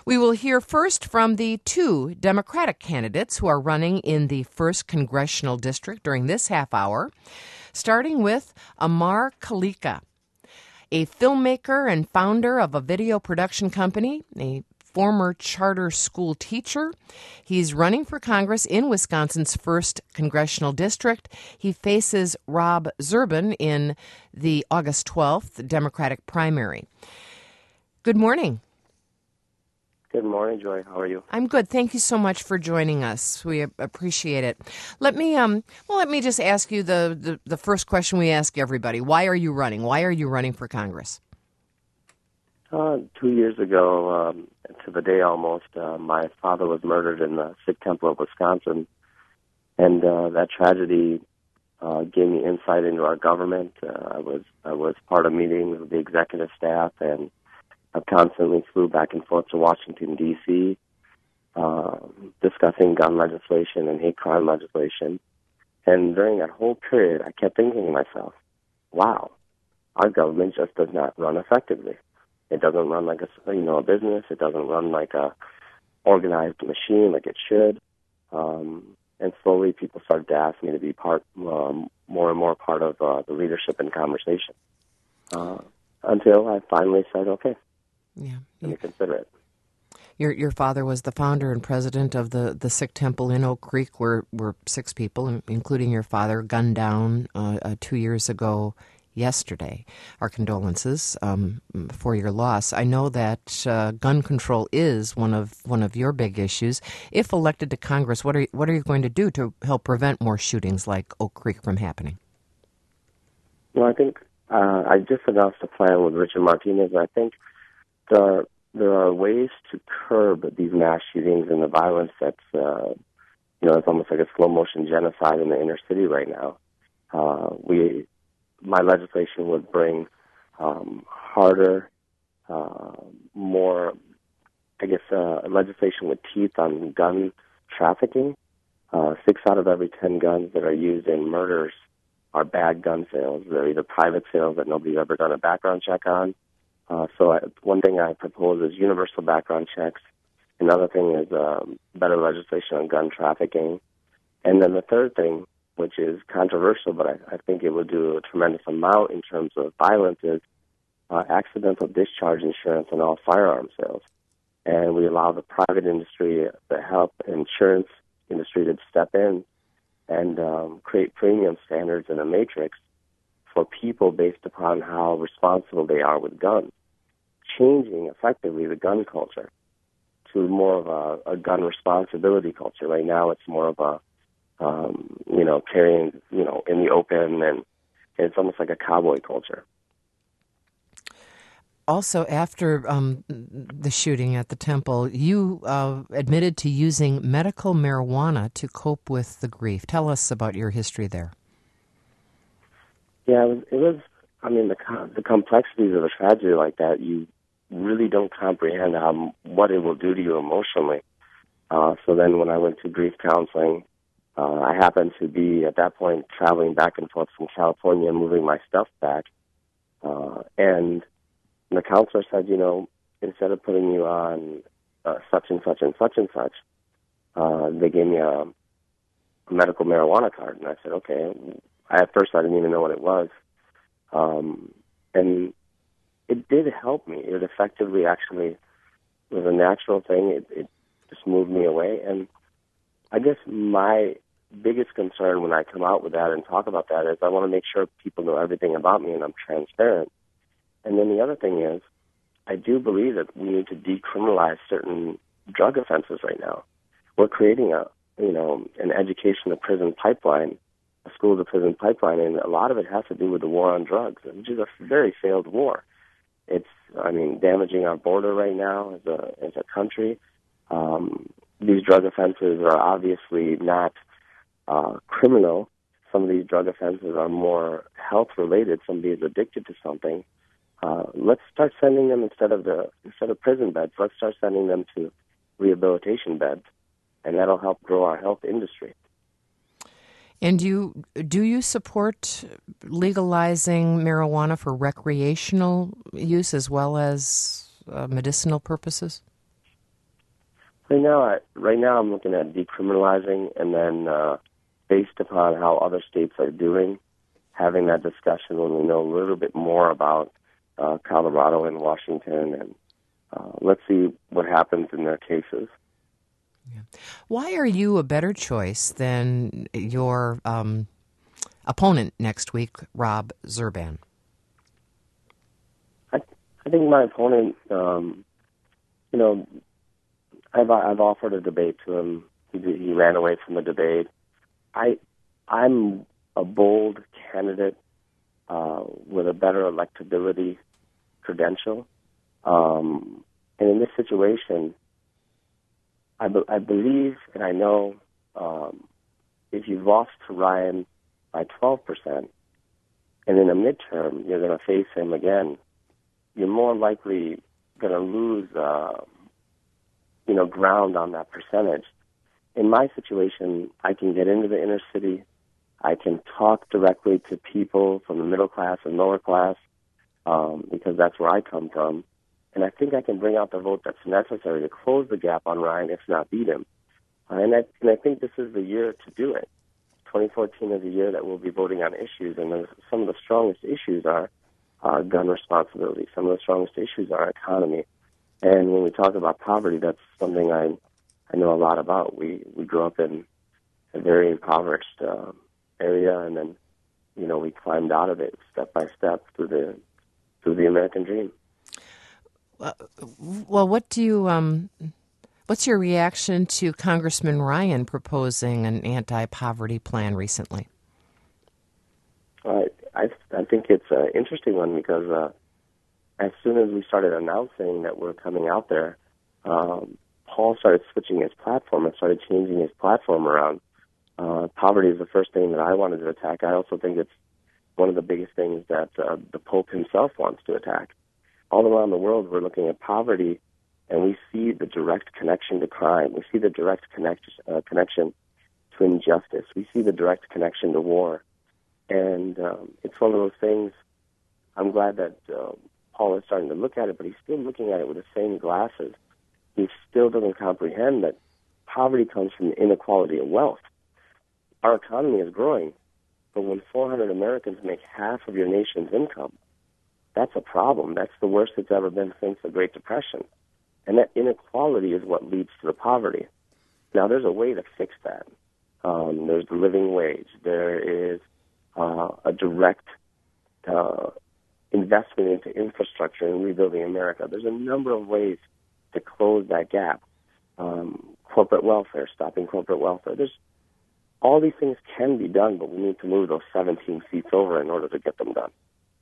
We will hear first from the two Democratic candidates who are running in the 1st Congressional District during this half hour, starting with Amar Kalika, a filmmaker and founder of a video production company, a former charter school teacher. He's running for Congress in Wisconsin's 1st Congressional District. He faces Rob Zurban in the August 12th Democratic primary. Good morning. Good morning, Joy. How are you? I'm good. Thank you so much for joining us. We appreciate it. Let me just ask you the first question we ask everybody. Why are you running? Why are you running for Congress? 2 years ago, to the day almost, my father was murdered in the Sikh Temple of Wisconsin, and that tragedy gave me insight into our government. I was part of meetings with the executive staff, and I constantly flew back and forth to Washington, D.C., discussing gun legislation and hate crime legislation. And during that whole period, I kept thinking to myself, wow, our government just does not run effectively. It doesn't run like a business. It doesn't run like a organized machine like it should. And slowly people started to ask me to be more and more part of the leadership and conversation until I finally said, okay, let me consider it. Your father was the founder and president of the Sikh Temple in Oak Creek, where 6 people, including your father, gunned down 2 years ago yesterday. Our condolences for your loss. I know that gun control is one of your big issues. If elected to Congress, what are you going to do to help prevent more shootings like Oak Creek from happening? Well, I think I just announced a plan with Richard Martinez. I think there are ways to curb these mass shootings and the violence that's it's almost like a slow motion genocide in the inner city right now. My legislation would bring harder, more, legislation with teeth on gun trafficking. 6 out of every 10 guns that are used in murders are bad gun sales. They're either private sales that nobody's ever done a background check on. One thing I propose is universal background checks. Another thing is better legislation on gun trafficking. And then the third thing, which is controversial, but I think it would do a tremendous amount in terms of violence, is accidental discharge insurance on all firearm sales. And we allow the private industry, the health insurance industry, to step in and create premium standards in a matrix for people based upon how responsible they are with guns, changing effectively the gun culture to more of a gun responsibility culture. Right now it's more of a carrying, in the open, and it's almost like a cowboy culture. Also, after the shooting at the temple, you admitted to using medical marijuana to cope with the grief. Tell us about your history there. Yeah, it was. I mean, the complexities of a tragedy like that, you really don't comprehend what it will do to you emotionally. So then when I went to grief counseling, I happened to be, at that point, traveling back and forth from California and moving my stuff back. And the counselor said, instead of putting you on such and such and such and such, they gave me a medical marijuana card. And I said, okay. At first, I didn't even know what it was. And it did help me. It effectively actually was a natural thing. It just moved me away. And I guess my biggest concern when I come out with that and talk about that is I want to make sure people know everything about me and I'm transparent. And then the other thing is I do believe that we need to decriminalize certain drug offenses right now. We're creating an education to prison pipeline, a school to prison pipeline, and a lot of it has to do with the war on drugs, which is a very failed war. It's, damaging our border right now as a country. These drug offenses are obviously not criminal. Some of these drug offenses are more health-related. Somebody is addicted to something. Let's start sending them instead of prison beds. Let's start sending them to rehabilitation beds, and that'll help grow our health industry. And do you support legalizing marijuana for recreational use as well as medicinal purposes? Right now, I'm looking at decriminalizing, and then based upon how other states are doing, having that discussion when we know a little bit more about Colorado and Washington, and let's see what happens in their cases. Yeah. Why are you a better choice than your opponent next week, Rob Zurban? I think my opponent, I've offered a debate to him. He ran away from the debate. I'm a bold candidate with a better electability credential, and in this situation, I believe and I know if you lost to Ryan by 12%, and in a midterm you're going to face him again, you're more likely going to lose, ground on that percentage. In my situation, I can get into the inner city. I can talk directly to people from the middle class and lower class because that's where I come from. And I think I can bring out the vote that's necessary to close the gap on Ryan, if not beat him. And I think this is the year to do it. 2014 is the year that we'll be voting on issues, and some of the strongest issues are gun responsibility. Some of the strongest issues are economy. And when we talk about poverty, that's something I know a lot about. We grew up in a very impoverished area, and then we climbed out of it step by step through the American dream. Well, what's your reaction to Congressman Ryan proposing an anti-poverty plan recently? I think it's an interesting one because as soon as we started announcing that we're coming out there, Paul started switching his platform and started changing his platform around. Poverty is the first thing that I wanted to attack. I also think it's one of the biggest things that the Pope himself wants to attack. All around the world, we're looking at poverty, and we see the direct connection to crime. We see the direct connection to injustice. We see the direct connection to war. And it's one of those things, I'm glad that Paul is starting to look at it, but he's still looking at it with the same glasses. He still doesn't comprehend that poverty comes from the inequality of wealth. Our economy is growing, but when 400 Americans make half of your nation's income, that's a problem. That's the worst it's ever been since the Great Depression. And that inequality is what leads to the poverty. Now, there's a way to fix that. There's the living wage. There is a direct investment into infrastructure and rebuilding America. There's a number of ways to close that gap. Corporate welfare, stopping corporate welfare. All these things can be done, but we need to move those 17 seats over in order to get them done.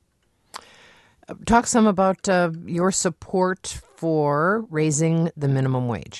Talk some about your support for raising the minimum wage.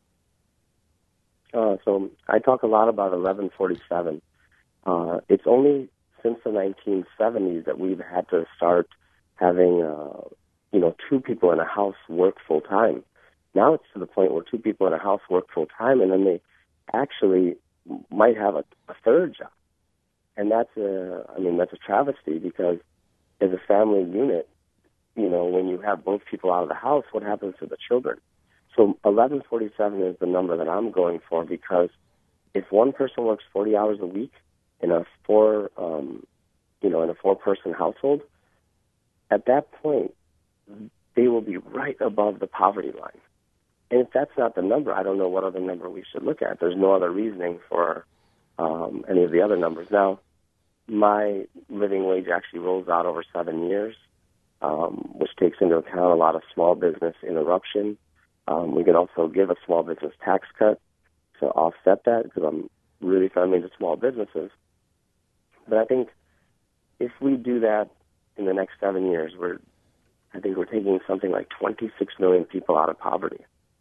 So I talk a lot about 1147. It's only since the 1970s that we've had to start having, two people in a house work full time. Now it's to the point where two people in a house work full time, and then they actually might have a third job, and that's a travesty because as a family unit, when you have both people out of the house, what happens to the children? So 1147 is the number that I'm going for because if one person works 40 hours a week in a four-person household, at that point they will be right above the poverty line. And if that's not the number, I don't know what other number we should look at. There's no other reasoning for any of the other numbers. Now, my living wage actually rolls out over 7 years, which takes into account a lot of small business interruption. We can also give a small business tax cut to offset that because I'm really friendly to small businesses. But I think if we do that in the next 7 years, I think we're taking something like 26 million people out of poverty.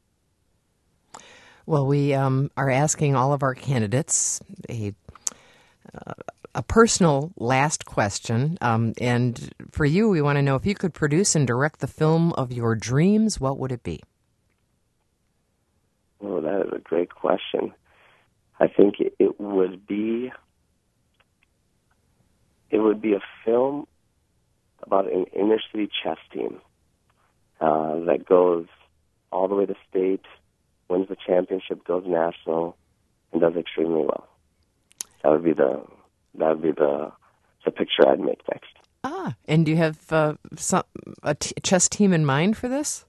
Well, we are asking all of our candidates a personal last question. And for you, we want to know if you could produce and direct the film of your dreams, what would it be? Oh, that is a great question. I think it would be a film about an inner city chess team that goes all the way to state, wins the championship, goes national, and does extremely well. That would be the picture I'd make next. And do you have a chess team in mind for this?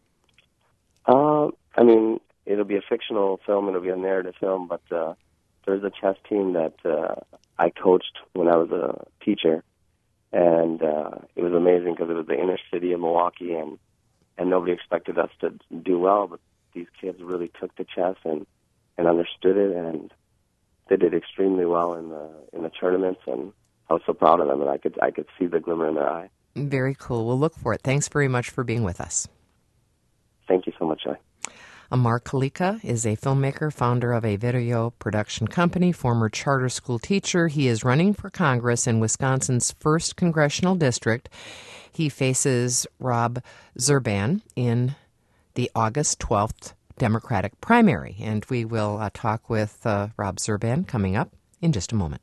I mean, it'll be a fictional film, it'll be a narrative film, but there's a chess team that I coached when I was a teacher, and it was amazing because it was the inner city of Milwaukee, and nobody expected us to do well, but these kids really took to chess and understood it, and they did extremely well in the tournaments, and I was so proud of them, and I could see the glimmer in their eye. Very cool. We'll look for it. Thanks very much for being with us. Thank you so much, Joy. Amar Kalika is a filmmaker, founder of a video production company, former charter school teacher. He is running for Congress in Wisconsin's 1st Congressional District. He faces Rob Zurban in the August 12th Democratic primary, and we will talk with Rob Zurban coming up in just a moment.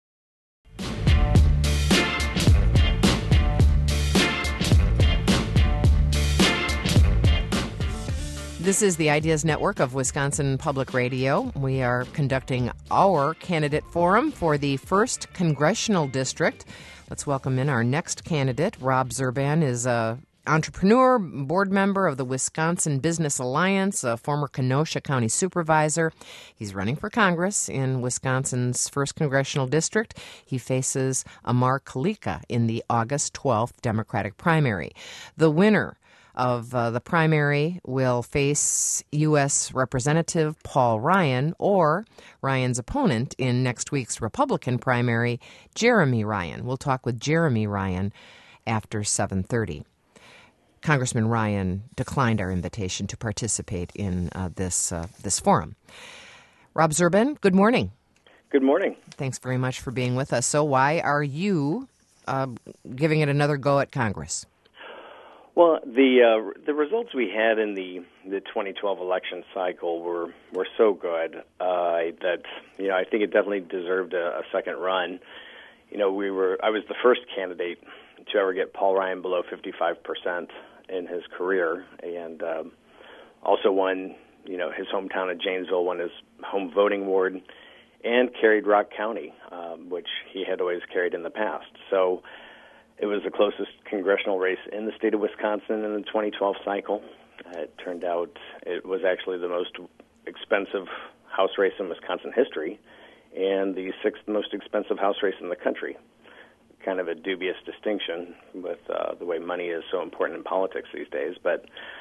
This is the Ideas Network of Wisconsin Public Radio. We are conducting our candidate forum for the 1st Congressional District. Let's welcome in our next candidate. Rob Zurban is an entrepreneur, board member of the Wisconsin Business Alliance, a former Kenosha County supervisor. He's running for Congress in Wisconsin's 1st Congressional District. He faces Amar Kalika in the August 12th Democratic primary. The winner of the primary will face U.S. Representative Paul Ryan or Ryan's opponent in next week's Republican primary, Jeremy Ryan. We'll talk with Jeremy Ryan after 7:30. Congressman Ryan declined our invitation to participate in this forum. Rob Zurban, good morning. Good morning. Thanks very much for being with us. So why are you giving it another go at Congress? Well, the results we had in the 2012 election cycle were so good that I think it definitely deserved a second run. I was the first candidate to ever get Paul Ryan below 55% in his career, and also won his hometown of Janesville, won his home voting ward, and carried Rock County, which he had always carried in the past. So it was the closest congressional race in the state of Wisconsin in the 2012 cycle. It turned out it was actually the most expensive House race in Wisconsin history and the 6th most expensive House race in the country. Kind of a dubious distinction with the way money is so important in politics these days. But,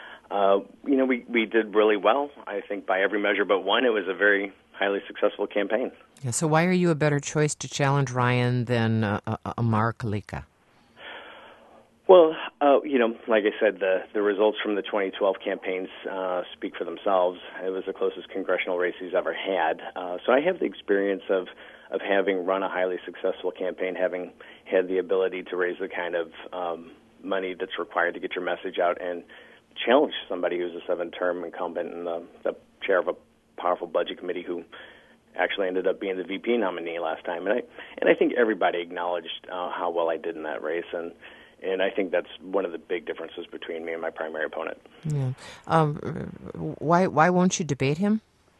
we did really well. I think by every measure but one, it was a very highly successful campaign. Yeah, so why are you a better choice to challenge Ryan than Amar Kalika? Well, like I said, the results from the 2012 campaigns speak for themselves. It was the closest congressional race he's ever had. So I have the experience of having run a highly successful campaign, having had the ability to raise the kind of money that's required to get your message out and challenge somebody who's a 7-term incumbent and the chair of a powerful budget committee who actually ended up being the VP nominee last time. And I think everybody acknowledged how well I did in that race, and I think that's one of the big differences between me and my primary opponent. Yeah. Why won't you debate him?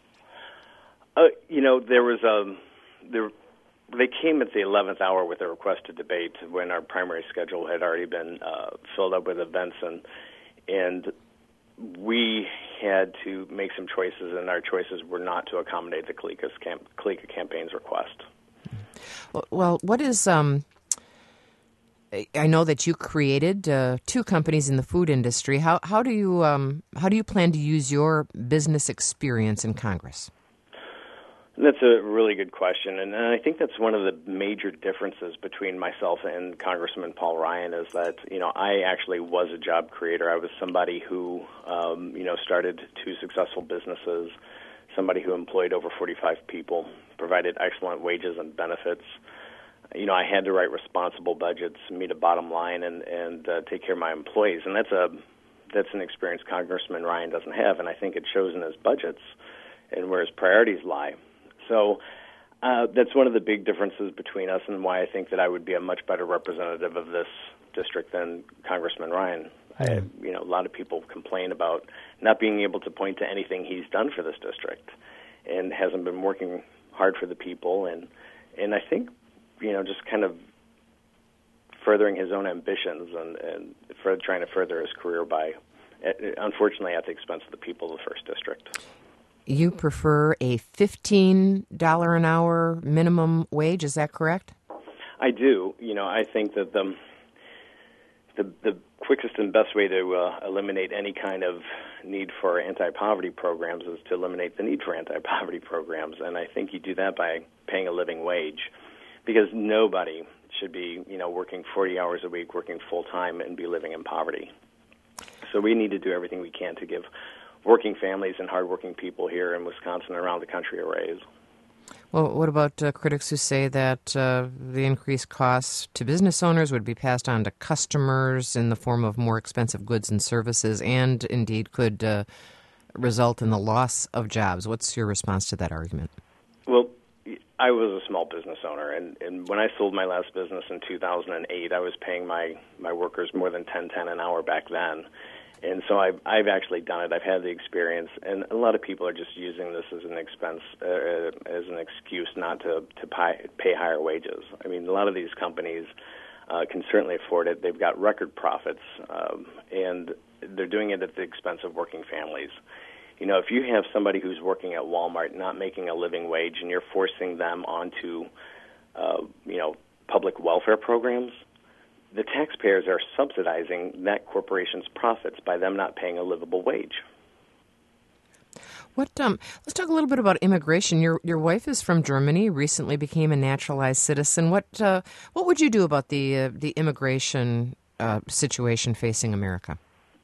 They came at the 11th hour with a request to debate when our primary schedule had already been filled up with events, and we had to make some choices, and our choices were not to accommodate the Kalika campaign's request. Well, what is I know that you created 2 companies in the food industry. How do you plan to use your business experience in Congress? That's a really good question, and I think that's one of the major differences between myself and Congressman Paul Ryan is that, I actually was a job creator. I was somebody who, started 2 successful businesses, somebody who employed over 45 people, provided excellent wages and benefits. I had to write responsible budgets, meet a bottom line, and take care of my employees, and that's an experience Congressman Ryan doesn't have, and I think it shows in his budgets and where his priorities lie. So that's one of the big differences between us and why I think that I would be a much better representative of this district than Congressman Ryan. A lot of people complain about not being able to point to anything he's done for this district, and hasn't been working hard for the people, and I think, just kind of furthering his own ambitions and trying to further his career by, unfortunately, at the expense of the people of the 1st District. You prefer a $15 an hour minimum wage, is that correct? I do. I think that the quickest and best way to eliminate any kind of need for anti-poverty programs is to eliminate the need for anti-poverty programs, and I think you do that by paying a living wage, because nobody should be, working 40 hours a week, working full-time, and be living in poverty. So we need to do everything we can to give working families and hardworking people here in Wisconsin and around the country a raise. Well, what about critics who say that the increased costs to business owners would be passed on to customers in the form of more expensive goods and services, and indeed could result in the loss of jobs? What's your response to that argument? Well, I was a small business owner, and when I sold my last business in 2008, I was paying my workers more than $10.10 an hour back then. And so I've actually done it. I've had the experience, and a lot of people are just using this as an expense, as an excuse not to pay higher wages. I mean, a lot of these companies can certainly afford it. They've got record profits, and they're doing it at the expense of working families. If you have somebody who's working at Walmart not making a living wage, and you're forcing them onto, public welfare programs, the taxpayers are subsidizing that corporation's profits by them not paying a livable wage. Let's talk a little bit about immigration. Your wife is from Germany, recently became a naturalized citizen. What would you do about the immigration situation facing America?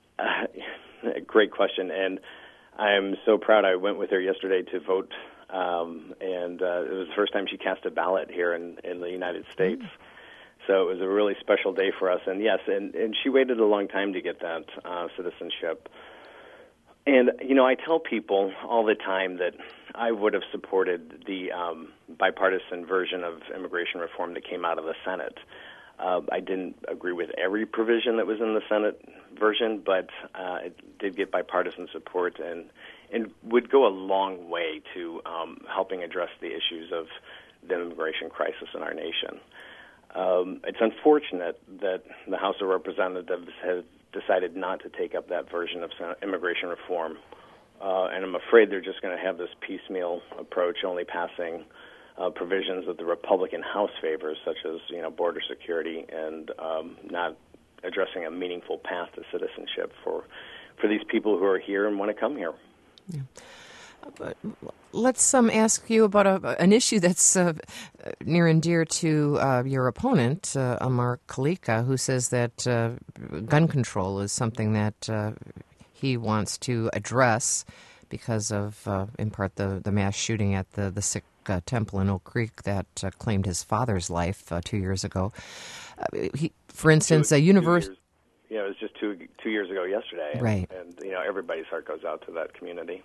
Great question, and I'm so proud. I went with her yesterday to vote, and it was the first time she cast a ballot here in the United States. So it was a really special day for us. And yes, and she waited a long time to get that citizenship. And, I tell people all the time that I would have supported the bipartisan version of immigration reform that came out of the Senate. I didn't agree with every provision that was in the Senate version, but it did get bipartisan support and would go a long way to helping address the issues of the immigration crisis in our nation. It's unfortunate that the House of Representatives has decided not to take up that version of immigration reform, and I'm afraid they're just going to have this piecemeal approach, only passing provisions that the Republican House favors, such as border security, and not addressing a meaningful path to citizenship for these people who are here and want to come here. Yeah. Let's ask you about an issue that's near and dear to your opponent, Amar Kalika, who says that gun control is something that he wants to address because of, in part, the mass shooting at the Sikh temple in Oak Creek that claimed his father's life 2 years ago. For instance, a university... it was just two years ago yesterday. Right. And everybody's heart goes out to that community.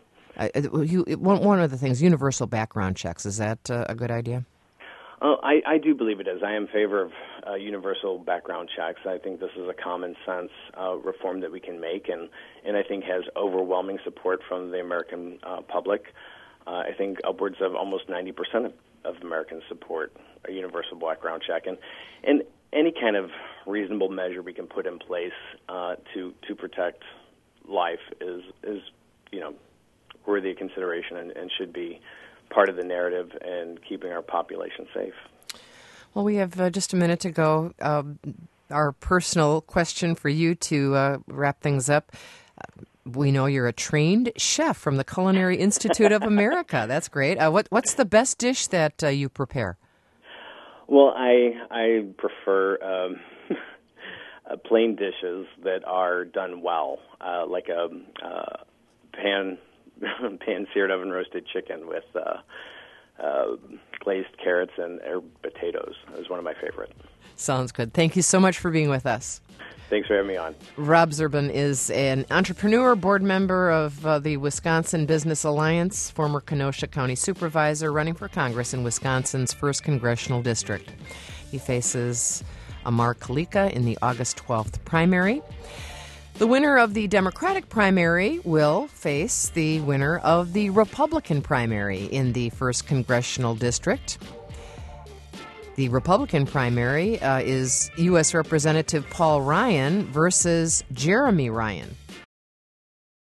One of the things, universal background checks, is that a good idea? I do believe it is. I am in favor of universal background checks. I think this is a common sense reform that we can make, and I think has overwhelming support from the American public. I think upwards of almost 90% of Americans support a universal background check, and any kind of reasonable measure we can put in place to protect life is worthy of consideration and should be part of the narrative and keeping our population safe. Well, we have just a minute to go. Our personal question for you to wrap things up. We know you're a trained chef from the Culinary Institute of America. That's great. What's the best dish that you prepare? Well, I prefer plain dishes that are done well, like a pan-seared oven roasted chicken with glazed carrots and herb potatoes is one of my favorite. Sounds good. Thank you so much for being with us. Thanks for having me on. Rob Zurban is an entrepreneur, board member of the Wisconsin Business Alliance, former Kenosha County Supervisor, running for Congress in Wisconsin's 1st Congressional District. He faces Amar Kalika in the August 12th primary. The winner of the Democratic primary will face the winner of the Republican primary in the 1st Congressional District. The Republican primary is U.S. Representative Paul Ryan versus Jeremy Ryan.